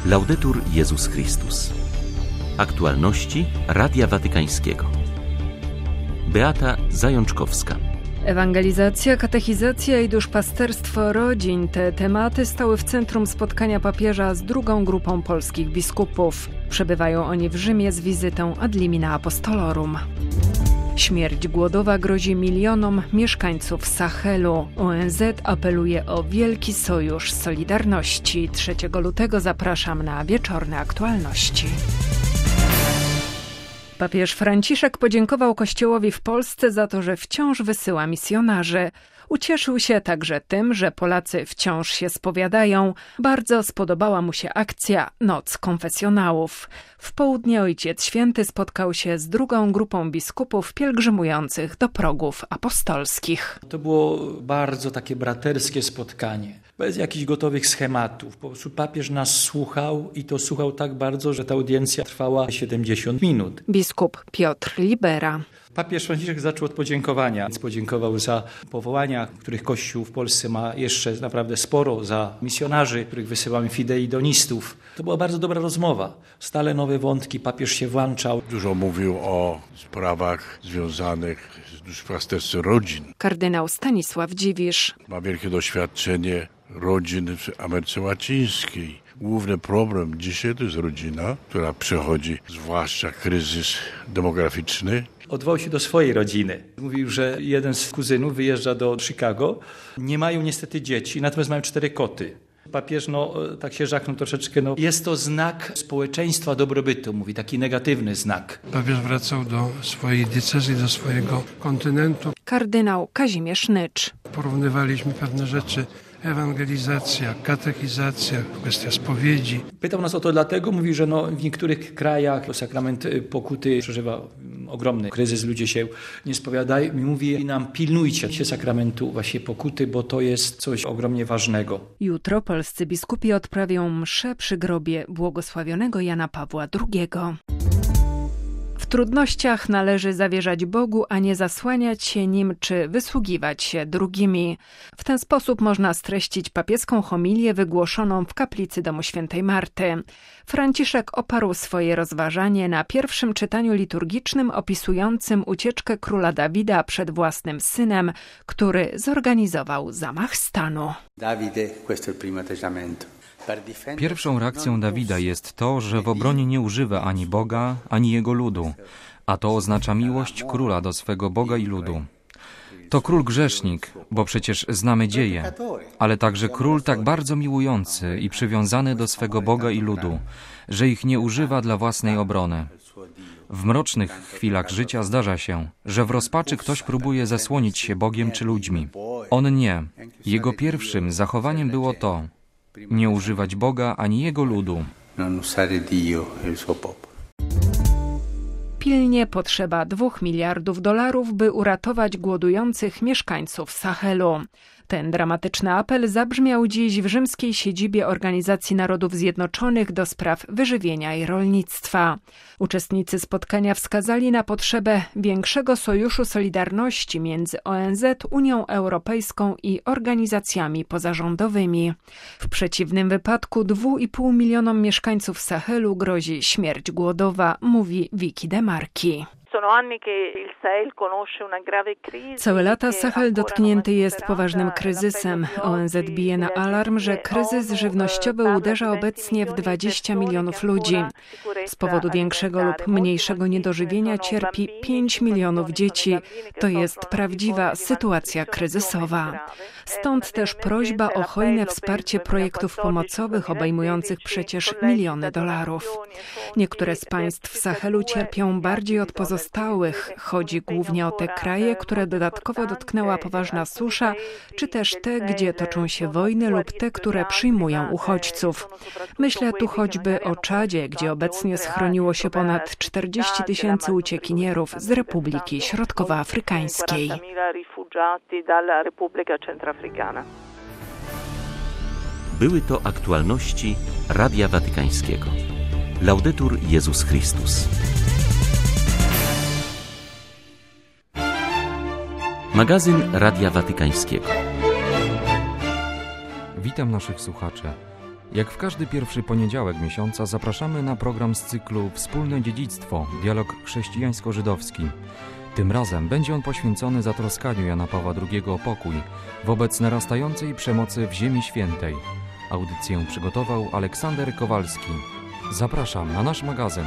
Laudetur Jezus Chrystus. Aktualności Radia Watykańskiego. Beata Zajączkowska. Ewangelizacja, katechizacja i duszpasterstwo rodzin. Te tematy stały w centrum spotkania papieża z drugą grupą polskich biskupów. Przebywają oni w Rzymie z wizytą ad limina apostolorum. Śmierć głodowa grozi milionom mieszkańców Sahelu. ONZ apeluje o wielki sojusz Solidarności. 3 lutego zapraszam na wieczorne aktualności. Papież Franciszek podziękował Kościołowi w Polsce za to, że wciąż wysyła misjonarzy. Ucieszył się także tym, że Polacy wciąż się spowiadają. Bardzo spodobała mu się akcja Noc Konfesjonałów. W południe Ojciec Święty spotkał się z drugą grupą biskupów pielgrzymujących do progów apostolskich. To było bardzo takie braterskie spotkanie. Bez jakichś gotowych schematów. Po prostu papież nas słuchał i to słuchał tak bardzo, że ta audiencja trwała 70 minut. Biskup Piotr Libera. Papież Franciszek zaczął od podziękowania. Więc podziękował za powołania, których Kościół w Polsce ma jeszcze naprawdę sporo, za misjonarzy, których wysyłamy fideidonistów. To była bardzo dobra rozmowa. Stale nowe wątki, papież się włączał. Dużo mówił o sprawach związanych z duszpasterstwem rodzin. Kardynał Stanisław Dziwisz. Ma wielkie doświadczenie rodzin w Ameryce Łacińskiej. Główny problem dzisiaj to jest rodzina, która przechodzi zwłaszcza kryzys demograficzny. Odwołał się do swojej rodziny. Mówił, że jeden z kuzynów wyjeżdża do Chicago. Nie mają niestety dzieci, natomiast mają 4 koty. Papież tak się żachnął troszeczkę. Jest to znak społeczeństwa dobrobytu, mówi, taki negatywny znak. Papież wracał do swojej diecezji, do swojego kontynentu. Kardynał Kazimierz Nycz. Porównywaliśmy pewne rzeczy. Ewangelizacja, katechizacja, kwestia spowiedzi. Pytał nas o to dlatego, mówi, że w niektórych krajach sakrament pokuty przeżywa ogromny kryzys, ludzie się nie spowiadają. Mówi nam, pilnujcie się sakramentu właśnie pokuty, bo to jest coś ogromnie ważnego. Jutro polscy biskupi odprawią mszę przy grobie błogosławionego Jana Pawła II. W trudnościach należy zawierzać Bogu, a nie zasłaniać się Nim czy wysługiwać się drugimi. W ten sposób można streścić papieską homilię wygłoszoną w kaplicy Domu Świętej Marty. Franciszek oparł swoje rozważanie na pierwszym czytaniu liturgicznym opisującym ucieczkę króla Dawida przed własnym synem, który zorganizował zamach stanu. Pierwszą reakcją Dawida jest to, że w obronie nie używa ani Boga, ani jego ludu, a to oznacza miłość króla do swego Boga i ludu. To król grzesznik, bo przecież znamy dzieje, ale także król tak bardzo miłujący i przywiązany do swego Boga i ludu, że ich nie używa dla własnej obrony. W mrocznych chwilach życia zdarza się, że w rozpaczy ktoś próbuje zasłonić się Bogiem czy ludźmi. On nie. Jego pierwszym zachowaniem było to: nie używać Boga ani Jego ludu. Pilnie potrzeba $2 miliardów, by uratować głodujących mieszkańców Sahelu. Ten dramatyczny apel zabrzmiał dziś w rzymskiej siedzibie Organizacji Narodów Zjednoczonych do spraw wyżywienia i rolnictwa. Uczestnicy spotkania wskazali na potrzebę większego sojuszu solidarności między ONZ, Unią Europejską i organizacjami pozarządowymi. W przeciwnym wypadku 2,5 milionom mieszkańców Sahelu grozi śmierć głodowa, mówi Vicky De Marchi. Całe lata Sahel dotknięty jest poważnym kryzysem. ONZ bije na alarm, że kryzys żywnościowy uderza obecnie w 20 milionów ludzi. Z powodu większego lub mniejszego niedożywienia cierpi 5 milionów dzieci. To jest prawdziwa sytuacja kryzysowa. Stąd też prośba o hojne wsparcie projektów pomocowych obejmujących przecież miliony dolarów. Niektóre z państw Sahelu cierpią bardziej od pozostałych. Chodzi głównie o te kraje, które dodatkowo dotknęła poważna susza, czy też te, gdzie toczą się wojny lub te, które przyjmują uchodźców. Myślę tu choćby o Czadzie, gdzie obecnie schroniło się ponad 40 000 uciekinierów z Republiki Środkowoafrykańskiej. Były to aktualności Radia Watykańskiego. Laudetur Jezus Chrystus. Magazyn Radia Watykańskiego. Witam naszych słuchaczy. Jak w każdy pierwszy poniedziałek miesiąca zapraszamy na program z cyklu Wspólne dziedzictwo – dialog chrześcijańsko-żydowski. Tym razem będzie on poświęcony zatroskaniu Jana Pawła II o pokój wobec narastającej przemocy w Ziemi Świętej. Audycję przygotował Aleksander Kowalski. Zapraszam na nasz magazyn.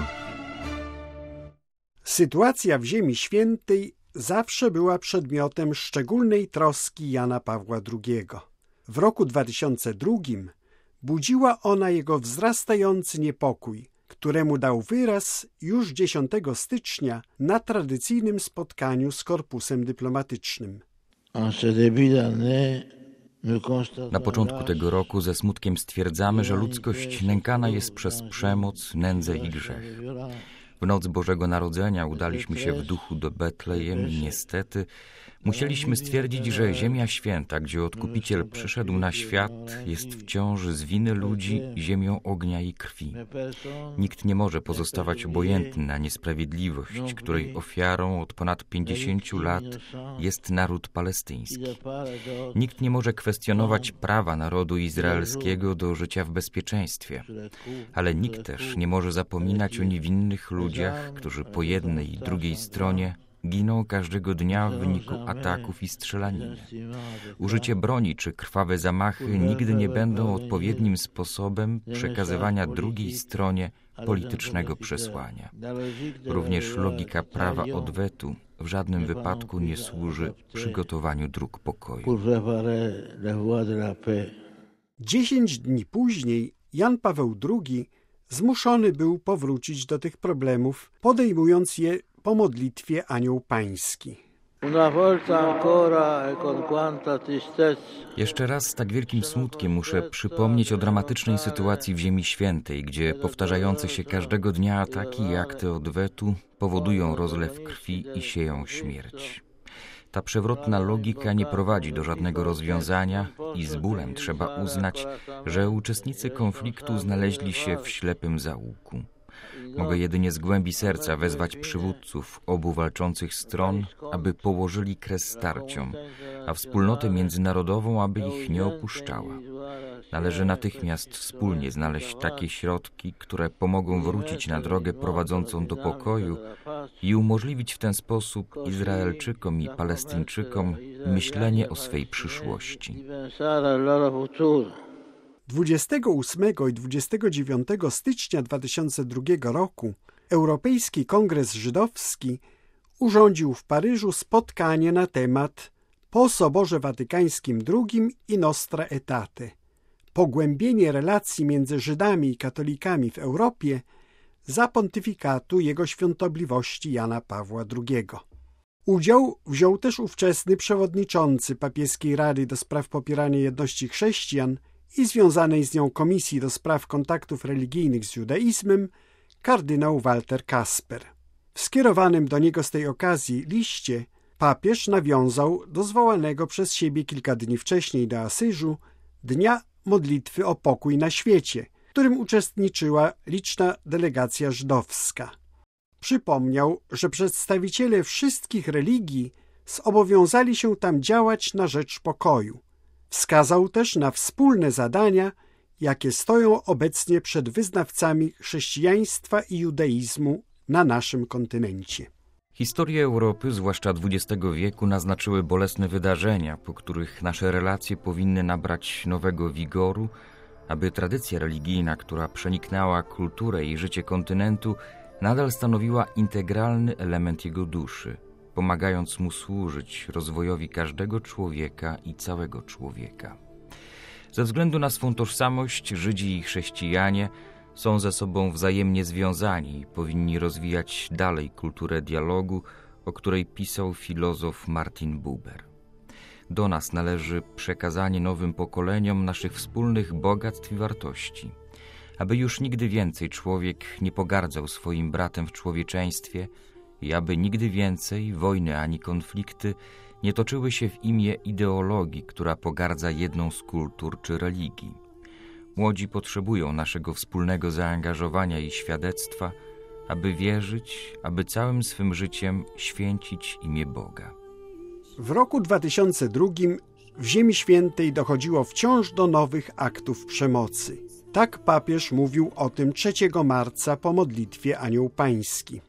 Sytuacja w Ziemi Świętej zawsze była przedmiotem szczególnej troski Jana Pawła II. W roku 2002 budziła ona jego wzrastający niepokój, któremu dał wyraz już 10 stycznia na tradycyjnym spotkaniu z korpusem dyplomatycznym. Na początku tego roku ze smutkiem stwierdzamy, że ludzkość nękana jest przez przemoc, nędzę i grzech. W noc Bożego Narodzenia udaliśmy się w duchu do Betlejem i niestety musieliśmy stwierdzić, że Ziemia Święta, gdzie Odkupiciel przyszedł na świat, jest wciąż z winy ludzi ziemią ognia i krwi. Nikt nie może pozostawać obojętny na niesprawiedliwość, której ofiarą od ponad 50 lat jest naród palestyński. Nikt nie może kwestionować prawa narodu izraelskiego do życia w bezpieczeństwie, ale nikt też nie może zapominać o niewinnych ludziach, którzy po jednej i drugiej stronie giną każdego dnia w wyniku ataków i strzelaniny. Użycie broni czy krwawe zamachy nigdy nie będą odpowiednim sposobem przekazywania drugiej stronie politycznego przesłania. Również logika prawa odwetu w żadnym wypadku nie służy przygotowaniu dróg pokoju. 10 dni później Jan Paweł II zmuszony był powrócić do tych problemów, podejmując je po modlitwie Anioł Pański. Jeszcze raz z tak wielkim smutkiem muszę przypomnieć o dramatycznej sytuacji w Ziemi Świętej, gdzie powtarzające się każdego dnia ataki i akty odwetu powodują rozlew krwi i sieją śmierć. Ta przewrotna logika nie prowadzi do żadnego rozwiązania i z bólem trzeba uznać, że uczestnicy konfliktu znaleźli się w ślepym zaułku. Mogę jedynie z głębi serca wezwać przywódców obu walczących stron, aby położyli kres starciom, a wspólnotę międzynarodową, aby ich nie opuszczała. Należy natychmiast wspólnie znaleźć takie środki, które pomogą wrócić na drogę prowadzącą do pokoju i umożliwić w ten sposób Izraelczykom i Palestyńczykom myślenie o swej przyszłości. 28 i 29 stycznia 2002 roku Europejski Kongres Żydowski urządził w Paryżu spotkanie na temat Po Soborze Watykańskim II i Nostra Aetate – pogłębienie relacji między Żydami i katolikami w Europie za pontyfikatu Jego Świątobliwości Jana Pawła II. Udział wziął też ówczesny przewodniczący Papieskiej Rady do spraw popierania jedności chrześcijan i związanej z nią Komisji do spraw kontaktów religijnych z judaizmem, kardynał Walter Kasper. W skierowanym do niego z tej okazji liście papież nawiązał do zwołanego przez siebie kilka dni wcześniej do Asyżu Dnia Modlitwy o Pokój na świecie, w którym uczestniczyła liczna delegacja żydowska. Przypomniał, że przedstawiciele wszystkich religii zobowiązali się tam działać na rzecz pokoju. Wskazał też na wspólne zadania, jakie stoją obecnie przed wyznawcami chrześcijaństwa i judaizmu na naszym kontynencie. Historie Europy, zwłaszcza XX wieku, naznaczyły bolesne wydarzenia, po których nasze relacje powinny nabrać nowego wigoru, aby tradycja religijna, która przeniknęła kulturę i życie kontynentu, nadal stanowiła integralny element jego duszy, pomagając mu służyć rozwojowi każdego człowieka i całego człowieka. Ze względu na swą tożsamość Żydzi i chrześcijanie są ze sobą wzajemnie związani i powinni rozwijać dalej kulturę dialogu, o której pisał filozof Martin Buber. Do nas należy przekazanie nowym pokoleniom naszych wspólnych bogactw i wartości, aby już nigdy więcej człowiek nie pogardzał swoim bratem w człowieczeństwie i aby nigdy więcej wojny ani konflikty nie toczyły się w imię ideologii, która pogardza jedną z kultur czy religii. Młodzi potrzebują naszego wspólnego zaangażowania i świadectwa, aby wierzyć, aby całym swym życiem święcić imię Boga. W roku 2002 w Ziemi Świętej dochodziło wciąż do nowych aktów przemocy. Tak papież mówił o tym 3 marca po modlitwie Anioł Pański.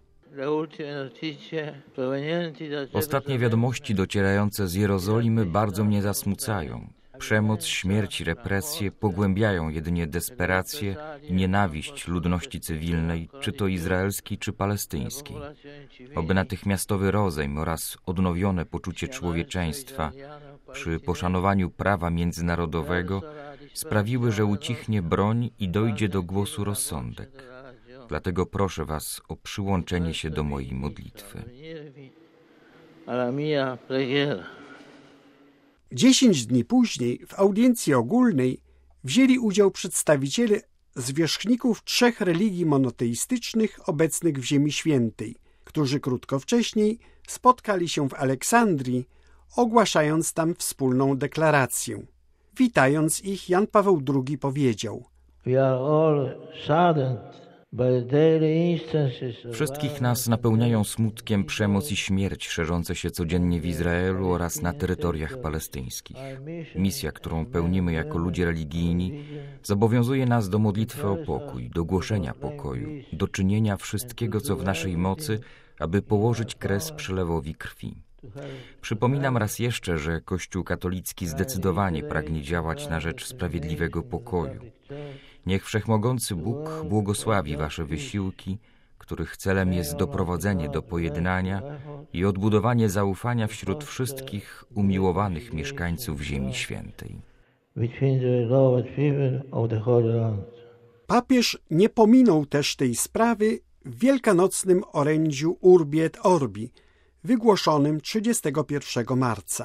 Ostatnie wiadomości docierające z Jerozolimy bardzo mnie zasmucają. Przemoc, śmierć i represje pogłębiają jedynie desperację i nienawiść ludności cywilnej, czy to izraelskiej, czy palestyńskiej. Oby natychmiastowy rozejm oraz odnowione poczucie człowieczeństwa przy poszanowaniu prawa międzynarodowego sprawiły, że ucichnie broń i dojdzie do głosu rozsądek. Dlatego proszę was o przyłączenie się do mojej modlitwy. 10 dni później w audiencji ogólnej wzięli udział przedstawiciele zwierzchników 3 religii monoteistycznych obecnych w Ziemi Świętej, którzy krótko wcześniej spotkali się w Aleksandrii, ogłaszając tam wspólną deklarację. Witając ich, Jan Paweł II powiedział: Wszystkich nas napełniają smutkiem przemoc i śmierć szerzące się codziennie w Izraelu oraz na terytoriach palestyńskich. Misja, którą pełnimy jako ludzie religijni, zobowiązuje nas do modlitwy o pokój, do głoszenia pokoju, do czynienia wszystkiego, co w naszej mocy, aby położyć kres przelewowi krwi. Przypominam raz jeszcze, że Kościół katolicki zdecydowanie pragnie działać na rzecz sprawiedliwego pokoju. Niech Wszechmogący Bóg błogosławi wasze wysiłki, których celem jest doprowadzenie do pojednania i odbudowanie zaufania wśród wszystkich umiłowanych mieszkańców Ziemi Świętej. Papież nie pominął też tej sprawy w wielkanocnym orędziu Urbi et Orbi, wygłoszonym 31 marca.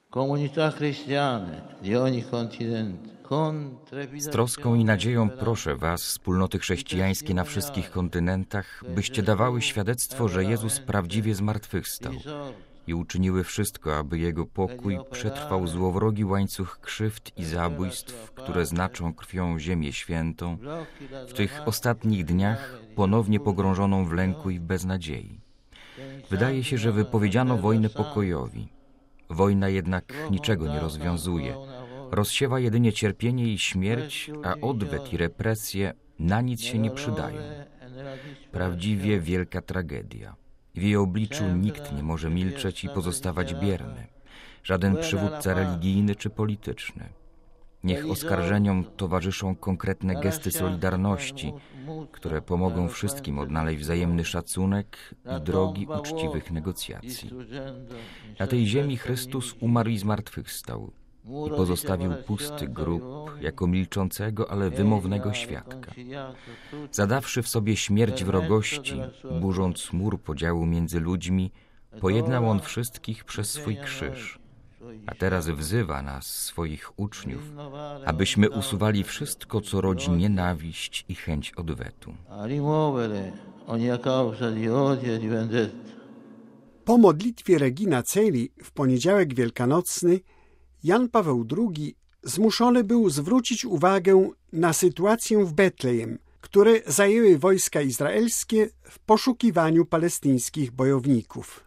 Z troską i nadzieją proszę was, wspólnoty chrześcijańskie na wszystkich kontynentach, byście dawały świadectwo, że Jezus prawdziwie zmartwychwstał i uczyniły wszystko, aby Jego pokój przetrwał złowrogi łańcuch krzywd i zabójstw, które znaczą krwią Ziemię Świętą, w tych ostatnich dniach ponownie pogrążoną w lęku i w beznadziei. Wydaje się, że wypowiedziano wojnę pokojowi. Wojna jednak niczego nie rozwiązuje. Rozsiewa jedynie cierpienie i śmierć, a odwet i represje na nic się nie przydają. Prawdziwie wielka tragedia. W jej obliczu nikt nie może milczeć i pozostawać bierny. Żaden przywódca religijny czy polityczny. Niech oskarżeniom towarzyszą konkretne gesty solidarności, które pomogą wszystkim odnaleźć wzajemny szacunek i drogi uczciwych negocjacji. Na tej ziemi Chrystus umarł i zmartwychwstał i pozostawił pusty grób jako milczącego, ale wymownego świadka. Zadawszy w sobie śmierć wrogości, burząc mur podziału między ludźmi, pojednał On wszystkich przez swój krzyż. A teraz wzywa nas, swoich uczniów, abyśmy usuwali wszystko, co rodzi nienawiść i chęć odwetu. Po modlitwie Regina Coeli w poniedziałek wielkanocny Jan Paweł II zmuszony był zwrócić uwagę na sytuację w Betlejem, które zajęły wojska izraelskie w poszukiwaniu palestyńskich bojowników.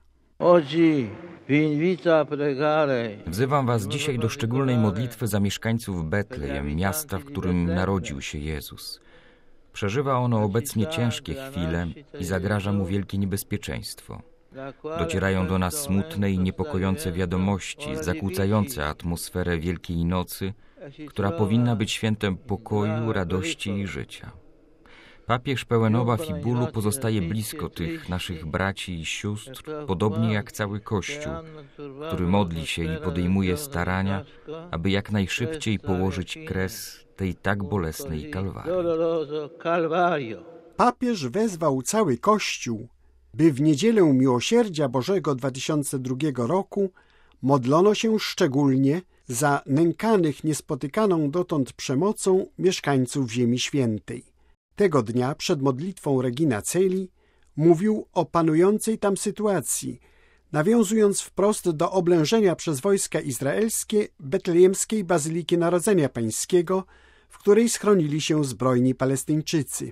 Wzywam was dzisiaj do szczególnej modlitwy za mieszkańców Betlejem, miasta, w którym narodził się Jezus. Przeżywa ono obecnie ciężkie chwile i zagraża mu wielkie niebezpieczeństwo. Docierają do nas smutne i niepokojące wiadomości, zakłócające atmosferę Wielkiej Nocy, która powinna być świętem pokoju, radości i życia. Papież pełen obaw i bólu pozostaje blisko tych naszych braci i sióstr, podobnie jak cały Kościół, który modli się i podejmuje starania, aby jak najszybciej położyć kres tej tak bolesnej kalwarii. Papież wezwał cały Kościół, by w Niedzielę Miłosierdzia Bożego 2002 roku modlono się szczególnie za nękanych niespotykaną dotąd przemocą mieszkańców Ziemi Świętej. Tego dnia przed modlitwą Regina Coeli mówił o panującej tam sytuacji, nawiązując wprost do oblężenia przez wojska izraelskie betlejemskiej Bazyliki Narodzenia Pańskiego, w której schronili się zbrojni Palestyńczycy.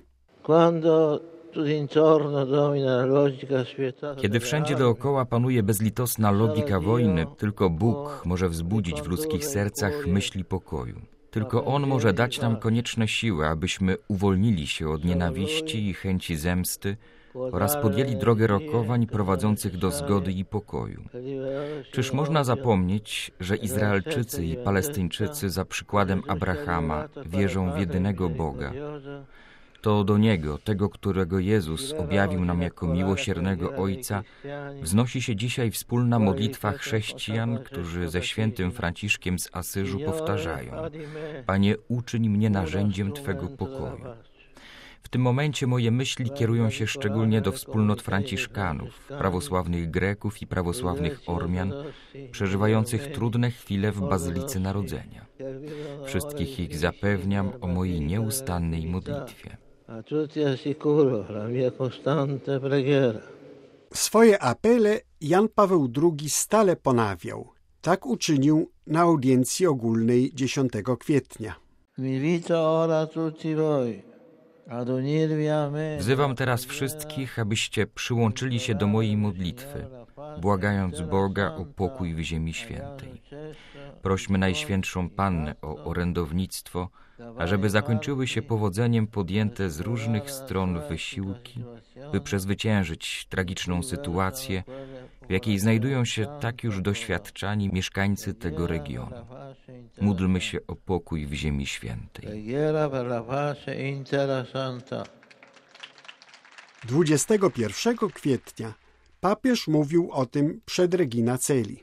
Kiedy wszędzie dookoła panuje bezlitosna logika wojny, tylko Bóg może wzbudzić w ludzkich sercach myśli pokoju. Tylko On może dać nam konieczne siły, abyśmy uwolnili się od nienawiści i chęci zemsty oraz podjęli drogę rokowań prowadzących do zgody i pokoju. Czyż można zapomnieć, że Izraelczycy i Palestyńczycy za przykładem Abrahama wierzą w jedynego Boga? To do Niego, tego, którego Jezus objawił nam jako miłosiernego Ojca, wznosi się dzisiaj wspólna modlitwa chrześcijan, którzy ze świętym Franciszkiem z Asyżu powtarzają: Panie, uczyń mnie narzędziem Twego pokoju. W tym momencie moje myśli kierują się szczególnie do wspólnot franciszkanów, prawosławnych Greków i prawosławnych Ormian, przeżywających trudne chwile w Bazylice Narodzenia. Wszystkich ich zapewniam o mojej nieustannej modlitwie. Swoje apele Jan Paweł II stale ponawiał. Tak uczynił na audiencji ogólnej 10 kwietnia. Wzywam teraz wszystkich, abyście przyłączyli się do mojej modlitwy, błagając Boga o pokój w Ziemi Świętej. Prośmy Najświętszą Pannę o orędownictwo, ażeby zakończyły się powodzeniem podjęte z różnych stron wysiłki, by przezwyciężyć tragiczną sytuację, w jakiej znajdują się tak już doświadczani mieszkańcy tego regionu. Módlmy się o pokój w Ziemi Świętej. 21 kwietnia papież mówił o tym przed Regina Coeli.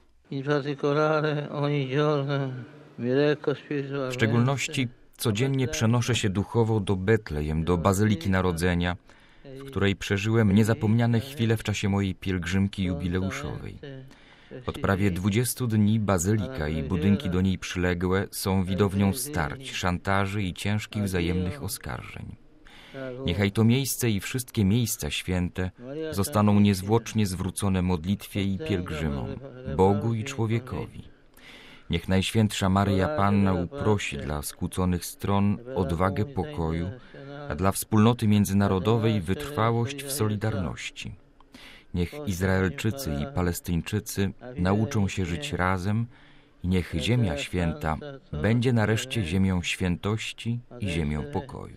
W szczególności codziennie przenoszę się duchowo do Betlejem, do Bazyliki Narodzenia, w której przeżyłem niezapomniane chwile w czasie mojej pielgrzymki jubileuszowej. Od prawie 20 dni bazylika i budynki do niej przyległe są widownią starć, szantaży i ciężkich wzajemnych oskarżeń. Niechaj to miejsce i wszystkie miejsca święte zostaną niezwłocznie zwrócone modlitwie i pielgrzymom, Bogu i człowiekowi. Niech Najświętsza Maryja Panna uprosi dla skłóconych stron odwagę pokoju, a dla wspólnoty międzynarodowej wytrwałość w solidarności. Niech Izraelczycy i Palestyńczycy nauczą się żyć razem i niech Ziemia Święta będzie nareszcie ziemią świętości i ziemią pokoju.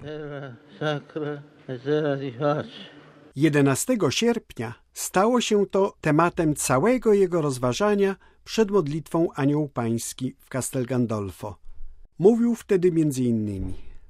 11 sierpnia stało się to tematem całego jego rozważania przed modlitwą Anioł Pański w Castel Gandolfo. Mówił wtedy m.in.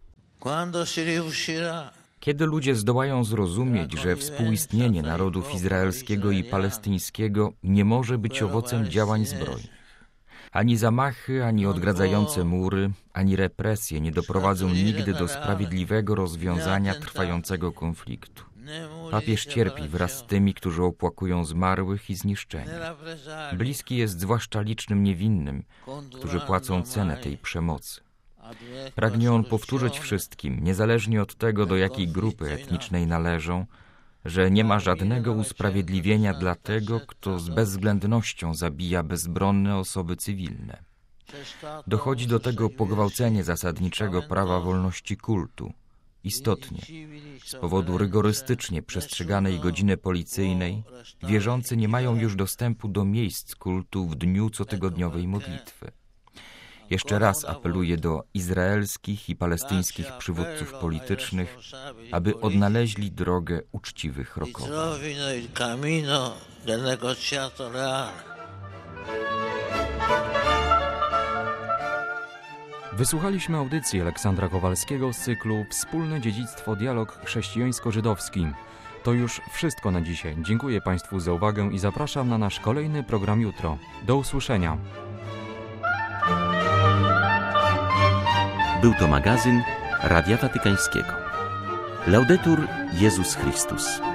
Kiedy ludzie zdołają zrozumieć, że współistnienie narodów izraelskiego i palestyńskiego nie może być owocem działań zbrojnych. Ani zamachy, ani odgradzające mury, ani represje nie doprowadzą nigdy do sprawiedliwego rozwiązania trwającego konfliktu. Papież cierpi wraz z tymi, którzy opłakują zmarłych i zniszczeni. Bliski jest zwłaszcza licznym niewinnym, którzy płacą cenę tej przemocy. Pragnie on powtórzyć wszystkim, niezależnie od tego, do jakiej grupy etnicznej należą, że nie ma żadnego usprawiedliwienia dla tego, kto z bezwzględnością zabija bezbronne osoby cywilne. Dochodzi do tego pogwałcenie zasadniczego prawa wolności kultu. Istotnie, z powodu rygorystycznie przestrzeganej godziny policyjnej, wierzący nie mają już dostępu do miejsc kultu w dniu cotygodniowej modlitwy. Jeszcze raz apeluję do izraelskich i palestyńskich przywódców politycznych, aby odnaleźli drogę uczciwych rokowań. Wysłuchaliśmy audycji Aleksandra Kowalskiego z cyklu Wspólne dziedzictwo, dialog chrześcijańsko-żydowski. To już wszystko na dzisiaj. Dziękuję Państwu za uwagę i zapraszam na nasz kolejny program jutro. Do usłyszenia. Był to magazyn Radia Watykańskiego. Laudetur Jezus Chrystus.